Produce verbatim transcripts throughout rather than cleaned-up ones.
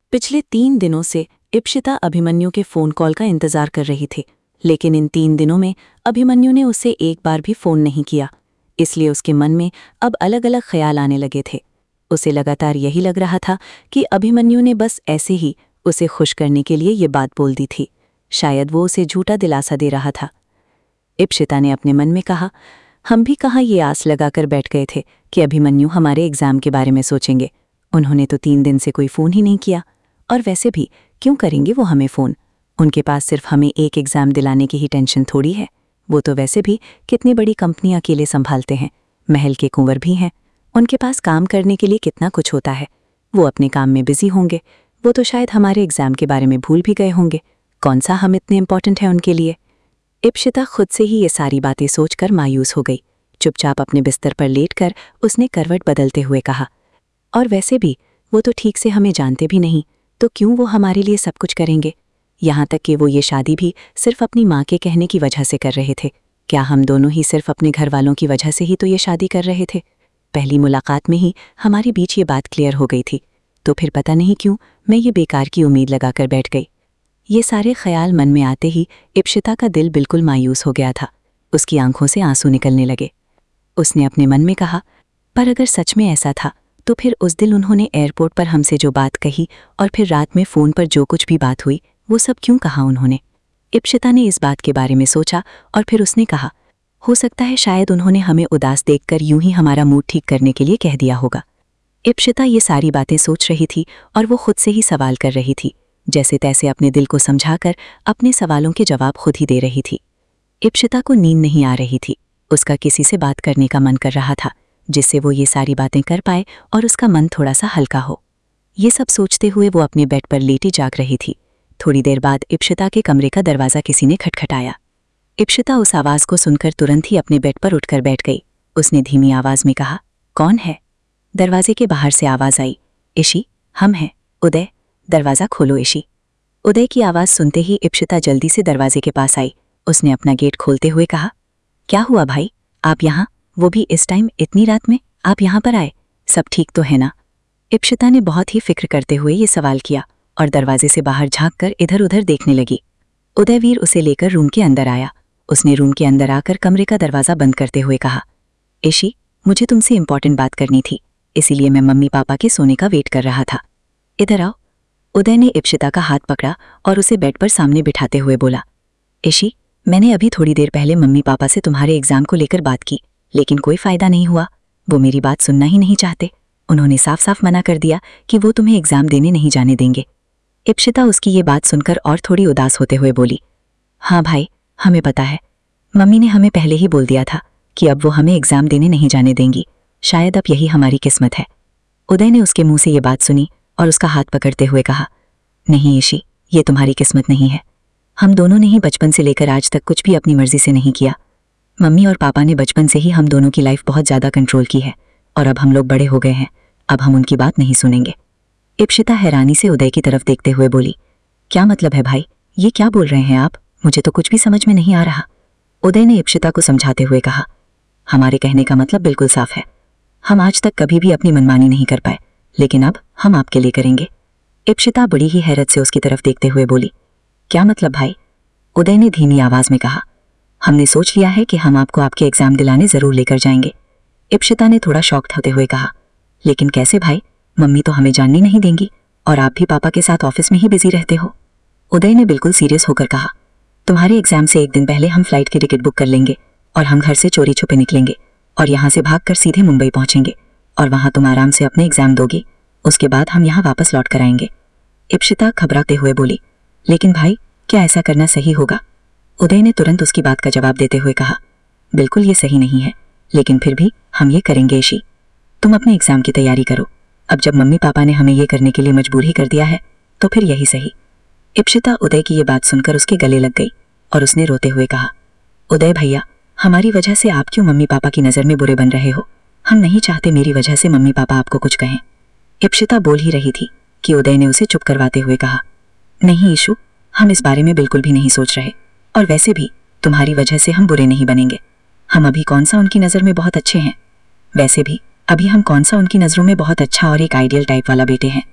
पिछले तीन दिनों से इप्शिता अभिमन्यु के फ़ोन कॉल का इंतज़ार कर रही थी, लेकिन इन तीन दिनों में अभिमन्यु ने उसे एक बार भी फ़ोन नहीं किया। इसलिए उसके मन में अब अलग अलग ख्याल आने लगे थे। उसे लगातार यही लग रहा था कि अभिमन्यु ने बस ऐसे ही उसे खुश करने के लिए ये बात बोल दी थी। शायद वो उसे झूठा दिलासा दे रहा था। इप्शिता ने अपने मन में कहा, हम भी कहाँ ये आस लगाकर बैठ गए थे कि अभिमन्यु हमारे एग्ज़ाम के बारे में सोचेंगे। उन्होंने तो तीन दिन से कोई फ़ोन ही नहीं किया, और वैसे भी क्यों करेंगे वो हमें फ़ोन। उनके पास सिर्फ हमें एक एग्ज़ाम दिलाने की ही टेंशन थोड़ी है। वो तो वैसे भी कितनी बड़ी कंपनी अकेले संभालते हैं, महल के कुंवर भी हैं। उनके पास काम करने के लिए कितना कुछ होता है। वो अपने काम में बिजी होंगे। वो तो शायद हमारे एग्ज़ाम के बारे में भूल भी गए होंगे। कौन सा हम इतने इम्पॉर्टेंट हैं उनके लिए। इप्शिता खुद से ही ये सारी बातें सोचकर मायूस हो गई। चुपचाप अपने बिस्तर पर लेटकर उसने करवट बदलते हुए कहा, और वैसे भी वो तो ठीक से हमें जानते भी नहीं, तो क्यों वो हमारे लिए सब कुछ करेंगे। यहाँ तक कि वो ये शादी भी सिर्फ अपनी माँ के कहने की वजह से कर रहे थे। क्या हम दोनों ही सिर्फ अपने घर वालों की वजह से ही तो ये शादी कर रहे थे। पहली मुलाकात में ही हमारे बीच ये बात क्लियर हो गई थी, तो फिर पता नहीं क्यों मैं ये बेकार की उम्मीद लगाकर बैठ गई। ये सारे ख्याल मन में आते ही इप्शिता का दिल बिल्कुल मायूस हो गया था। उसकी आंखों से आंसू निकलने लगे। उसने अपने मन में कहा, पर अगर सच में ऐसा था तो फिर उस दिन उन्होंने एयरपोर्ट पर हमसे जो बात कही और फिर रात में फ़ोन पर जो कुछ भी बात हुई, वो सब क्यों कहा उन्होंने। इप्शिता ने इस बात के बारे में सोचा और फिर उसने कहा, हो सकता है शायद उन्होंने हमें उदास देखकर यूं ही हमारा मूड ठीक करने के लिए कह दिया होगा। इप्शिता ये सारी बातें सोच रही थी और वो खुद से ही सवाल कर रही थी, जैसे तैसे अपने दिल को समझाकर अपने सवालों के जवाब खुद ही दे रही थी। इप्शिता को नींद नहीं आ रही थी। उसका किसी से बात करने का मन कर रहा था, जिससे वो ये सारी बातें कर पाए और उसका मन थोड़ा सा हल्का हो। ये सब सोचते हुए वो अपने बेड पर लेटी जाग रही थी। थोड़ी देर बाद इप्शिता के कमरे का दरवाज़ा किसी ने खटखटाया। इप्शिता उस आवाज़ को सुनकर तुरंत ही अपने बेड पर उठकर बैठ गई। उसने धीमी आवाज़ में कहा, कौन है। दरवाजे के बाहर से आवाज़ आई, इशी, हम हैं। उदय, दरवाज़ा खोलो इशी। उदय की आवाज़ सुनते ही इप्शिता जल्दी से दरवाजे के पास आई। उसने अपना गेट खोलते हुए कहा, क्या हुआ भाई, आप यहाँ, वो भी इस टाइम, इतनी रात में आप यहाँ पर आए, सब ठीक तो है ना। इप्शिता ने बहुत ही फिक्र करते हुए ये सवाल किया और दरवाजे से बाहर झांककर इधर उधर देखने लगी। उदयवीर उसे लेकर रूम के अंदर आया। उसने रूम के अंदर आकर कमरे का दरवाज़ा बंद करते हुए कहा, इशी, मुझे तुमसे इंपॉर्टेंट बात करनी थी, इसीलिए मैं मम्मी पापा के सोने का वेट कर रहा था। इधर आओ। उदय ने इप्शिता का हाथ पकड़ा और उसे बेड पर सामने बिठाते हुए बोला, इशी, मैंने अभी थोड़ी देर पहले मम्मी पापा से तुम्हारे एग्ज़ाम को लेकर बात की, लेकिन कोई फ़ायदा नहीं हुआ। वो मेरी बात सुनना ही नहीं चाहते। उन्होंने साफ साफ मना कर दिया कि वो तुम्हें एग्ज़ाम देने नहीं जाने देंगे। इप्शिता उसकी ये बात सुनकर और थोड़ी उदास होते हुए बोली, हाँ भाई, हमें पता है। मम्मी ने हमें पहले ही बोल दिया था कि अब वो हमें एग्ज़ाम देने नहीं जाने देंगी। शायद अब यही हमारी किस्मत है। उदय ने उसके मुंह से ये बात सुनी और उसका हाथ पकड़ते हुए कहा, नहीं इशी, ये तुम्हारी किस्मत नहीं है। हम दोनों ने ही बचपन से लेकर आज तक कुछ भी अपनी मर्जी से नहीं किया। मम्मी और पापा ने बचपन से ही हम दोनों की लाइफ बहुत ज़्यादा कंट्रोल की है, और अब हम लोग बड़े हो गए हैं, अब हम उनकी बात नहीं सुनेंगे। इप्शिता हैरानी से उदय की तरफ देखते हुए बोली, क्या मतलब है भाई, ये क्या बोल रहे हैं आप, मुझे तो कुछ भी समझ में नहीं आ रहा। उदय ने इप्शिता को समझाते हुए कहा, हमारे कहने का मतलब बिल्कुल साफ है। हम आज तक कभी भी अपनी मनमानी नहीं कर पाए, लेकिन अब हम आपके लिए करेंगे। इप्शिता बड़ी ही हैरत से उसकी तरफ देखते हुए बोली, क्या मतलब भाई। उदय ने धीमी आवाज़ में कहा, हमने सोच लिया है कि हम आपको आपके एग्ज़ाम दिलाने ज़रूर लेकर जाएंगे। इप्शिता ने थोड़ा शॉक्ड होते हुए कहा, लेकिन कैसे भाई, मम्मी तो हमें जानने नहीं देंगी, और आप भी पापा के साथ ऑफिस में ही बिजी रहते हो। उदय ने बिल्कुल सीरियस होकर कहा, तुम्हारे एग्ज़ाम से एक दिन पहले हम फ्लाइट की टिकट बुक कर लेंगे और हम घर से चोरी छुपे निकलेंगे और यहाँ से भागकर सीधे मुंबई पहुँचेंगे, और वहाँ तुम आराम से अपने एग्ज़ाम दोगी। उसके बाद हम यहाँ वापस लौट कर आएंगे। इप्शिता घबराते हुए बोली, लेकिन भाई, क्या ऐसा करना सही होगा। उदय ने तुरंत उसकी बात का जवाब देते हुए कहा, बिल्कुल ये सही नहीं है, लेकिन फिर भी हम ये करेंगे इशी। तुम अपने एग्ज़ाम की तैयारी करो। अब जब मम्मी पापा ने हमें ये करने के लिए मजबूर ही कर दिया है, तो फिर यही सही। इप्शिता उदय की ये बात सुनकर उसके गले लग गई और उसने रोते हुए कहा, उदय भैया, हमारी वजह से आप क्यों मम्मी पापा की नज़र में बुरे बन रहे हो। हम नहीं चाहते मेरी वजह से मम्मी पापा आपको कुछ कहें। इप्शिता बोल ही रही थी कि उदय ने उसे चुप करवाते हुए कहा, नहीं ईशु, हम इस बारे में बिल्कुल भी नहीं सोच रहे, और वैसे भी तुम्हारी वजह से हम बुरे नहीं बनेंगे। हम अभी कौन सा उनकी नज़र में बहुत अच्छे हैं। वैसे भी अभी हम कौन सा उनकी नज़रों में बहुत अच्छा और एक आइडियल टाइप वाला बेटे हैं।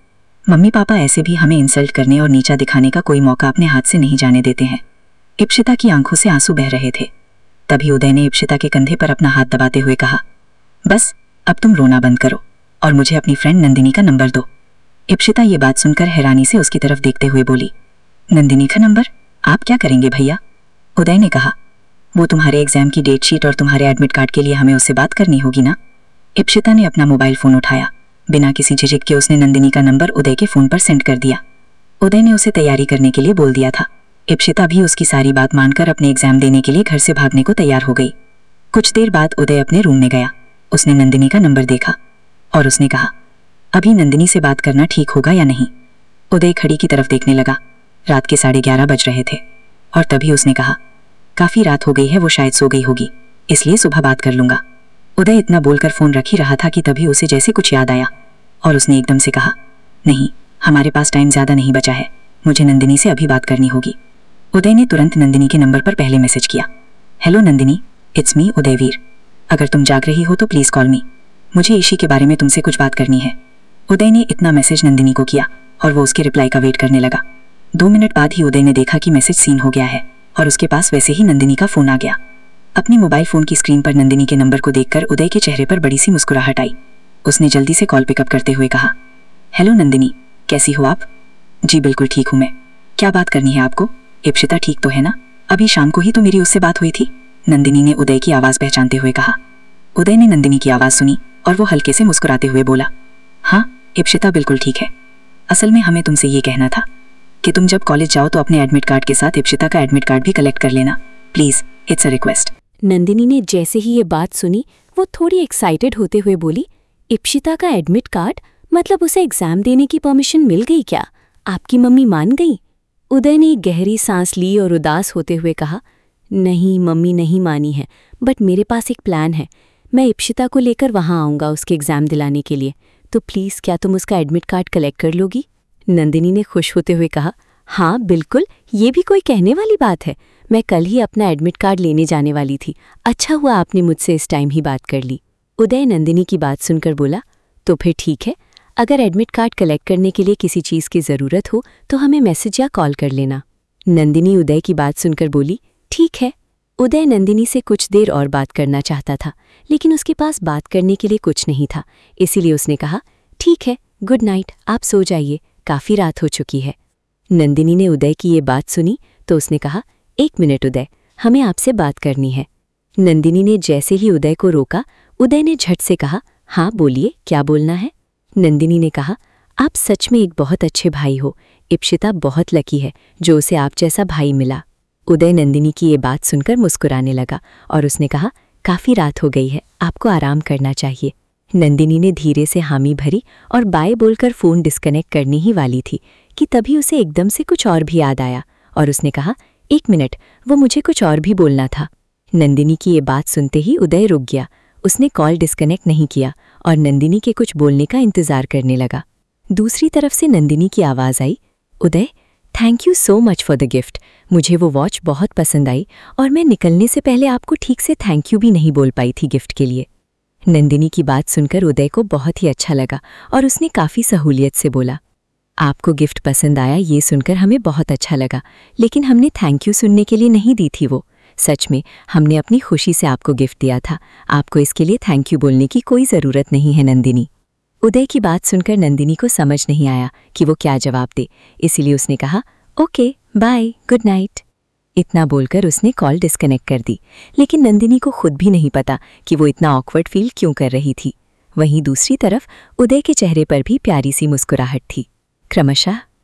मम्मी पापा ऐसे भी हमें इंसल्ट करने और नीचा दिखाने का कोई मौका अपने हाथ से नहीं जाने देते हैं। इप्शिता की आंखों से आंसू बह रहे थे। तभी उदय ने इप्शिता के कंधे पर अपना हाथ दबाते हुए कहा, बस अब तुम रोना बंद करो और मुझे अपनी फ्रेंड नंदिनी का नंबर दो। इप्शिता ये बात सुनकर हैरानी से उसकी तरफ देखते हुए बोली, नंदिनी का नंबर? आप क्या करेंगे भैया? उदय ने कहा, वो तुम्हारे एग्जाम की डेट शीट और तुम्हारे एडमिट कार्ड के लिए हमें उससे बात करनी होगी ना। इप्शिता ने अपना मोबाइल फोन उठाया। बिना किसी झिझक के उसने नंदिनी का नंबर उदय के फोन पर सेंड कर दिया। उदय ने उसे तैयारी करने के लिए बोल दिया था। इप्शिता भी उसकी सारी बात मानकर अपने एग्जाम देने के लिए घर से भागने को तैयार हो गई। कुछ देर बाद उदय अपने रूम में गया। उसने नंदिनी का नंबर देखा और उसने कहा, अभी नंदिनी से बात करना ठीक होगा या नहीं? उदय घड़ी की तरफ देखने लगा। रात के साढ़े ग्यारह बज रहे थे और तभी उसने कहा, काफी रात हो गई है, वो शायद सो गई होगी, इसलिए सुबह बात कर लूंगा। उदय इतना बोलकर फोन रख ही रहा था कि तभी उसे जैसे कुछ याद आया और उसने एकदम से कहा, नहीं, हमारे पास टाइम ज्यादा नहीं बचा है, मुझे नंदिनी से अभी बात करनी होगी। उदय ने तुरंत नंदिनी के नंबर पर पहले मैसेज किया, hello Nandini, it's me Udayveer. अगर तुम जाग रही हो तो प्लीज कॉल मी, मुझे ईशी के बारे में तुमसे कुछ बात करनी है। उदय ने इतना मैसेज नंदिनी को किया और वो उसके रिप्लाई का वेट करने लगा। दो मिनट बाद ही उदय ने देखा कि मैसेज सीन हो गया है और उसके पास वैसे ही नंदिनी का फोन आ गया। अपनी मोबाइल फोन की स्क्रीन पर नंदिनी के नंबर को देखकर उदय के चेहरे पर बड़ी सी मुस्कुराहट आई। उसने जल्दी से कॉल पिकअप करते हुए कहा, हेलो नंदिनी, कैसी हो आप? जी बिल्कुल ठीक हूँ मैं, क्या बात करनी है आपको? इप्शिता ठीक तो है ना? अभी शाम को ही तो मेरी उससे बात हुई थी, नंदिनी ने उदय की आवाज़ पहचानते हुए कहा। उदय ने नंदिनी की आवाज़ सुनी और वो हल्के से मुस्कुराते हुए बोला, हाँ इप्शिता बिल्कुल ठीक है। असल में हमें तुमसे ये कहना था कि तुम जब कॉलेज जाओ तो अपने एडमिट कार्ड के साथ इप्शिता का एडमिट कार्ड भी कलेक्ट कर लेना, please, it's a request. Nandini ने जैसे ही ये बात सुनी वो थोड़ी एक्साइटेड होते हुए बोली, इप्शिता का एडमिट कार्ड? मतलब उसे एग्जाम देने की परमिशन मिल गई क्या? आपकी मम्मी मान गई? उदय ने एक गहरी सांस ली और उदास होते हुए कहा, नहीं मम्मी नहीं मानी है, बट मेरे पास एक प्लान है। मैं इप्शिता को लेकर वहाँ आऊँगा उसके एग्ज़ाम दिलाने के लिए, तो प्लीज़ क्या तुम उसका एडमिट कार्ड कलेक्ट कर लोगी? नंदिनी ने खुश होते हुए कहा, हाँ बिल्कुल, ये भी कोई कहने वाली बात है। मैं कल ही अपना एडमिट कार्ड लेने जाने वाली थी, अच्छा हुआ आपने मुझसे इस टाइम ही बात कर ली। उदय नंदिनी की बात सुनकर बोला, तो फिर ठीक है, अगर एडमिट कार्ड कलेक्ट करने के लिए किसी चीज़ की ज़रूरत हो तो हमें मैसेज या कॉल कर लेना। नंदिनी उदय की बात सुनकर बोली, ठीक है। उदय नंदिनी से कुछ देर और बात करना चाहता था, लेकिन उसके पास बात करने के लिए कुछ नहीं था, इसीलिए उसने कहा, ठीक है, गुड नाइट, आप सो जाइए, काफ़ी रात हो चुकी है। नंदिनी ने उदय की ये बात सुनी तो उसने कहा, एक मिनट उदय, हमें आपसे बात करनी है। नंदिनी ने जैसे ही उदय को रोका, उदय ने झट से कहा, हाँ बोलिए, क्या बोलना है? नंदिनी ने कहा, आप सच में एक बहुत अच्छे भाई हो, इप्शिता बहुत लकी है जो उसे आप जैसा भाई मिला। उदय नंदिनी की ये बात सुनकर मुस्कुराने लगा और उसने कहा, काफ़ी रात हो गई है, आपको आराम करना चाहिए। नंदिनी ने धीरे से हामी भरी और बाय बोलकर फ़ोन डिस्कनेक्ट करनी ही वाली थी कि तभी उसे एकदम से कुछ और भी याद आया और उसने कहा, एक मिनट, वो मुझे कुछ और भी बोलना था। नंदिनी की ये बात सुनते ही उदय रुक गया। उसने कॉल डिस्कनेक्ट नहीं किया और नंदिनी के कुछ बोलने का इंतज़ार करने लगा। दूसरी तरफ से नंदिनी की आवाज़ आई, Uday, thank you so much for the gift, मुझे वो वॉच बहुत पसंद आई और मैं निकलने से पहले आपको ठीक से थैंक यू भी नहीं बोल पाई थी गिफ्ट के लिए। नंदिनी की बात सुनकर उदय को बहुत ही अच्छा लगा और उसने काफ़ी सहूलियत से बोला, आपको गिफ्ट पसंद आया ये सुनकर हमें बहुत अच्छा लगा, लेकिन हमने थैंक यू सुनने के लिए नहीं दी थी वो। सच में हमने अपनी खुशी से आपको गिफ्ट दिया था, आपको इसके लिए थैंक यू बोलने की कोई ज़रूरत नहीं है नंदिनी। उदय की बात सुनकर नंदिनी को समझ नहीं आया कि वो क्या जवाब दे, इसीलिए उसने कहा, ओके बाय, गुड नाइट। इतना बोलकर उसने कॉल डिस्कनेक्ट कर दी, लेकिन नंदिनी को खुद भी नहीं पता कि वो इतना ऑकवर्ड फील क्यों कर रही थी। वहीं दूसरी तरफ उदय के चेहरे पर भी प्यारी सी मुस्कुराहट थी। क्रमशः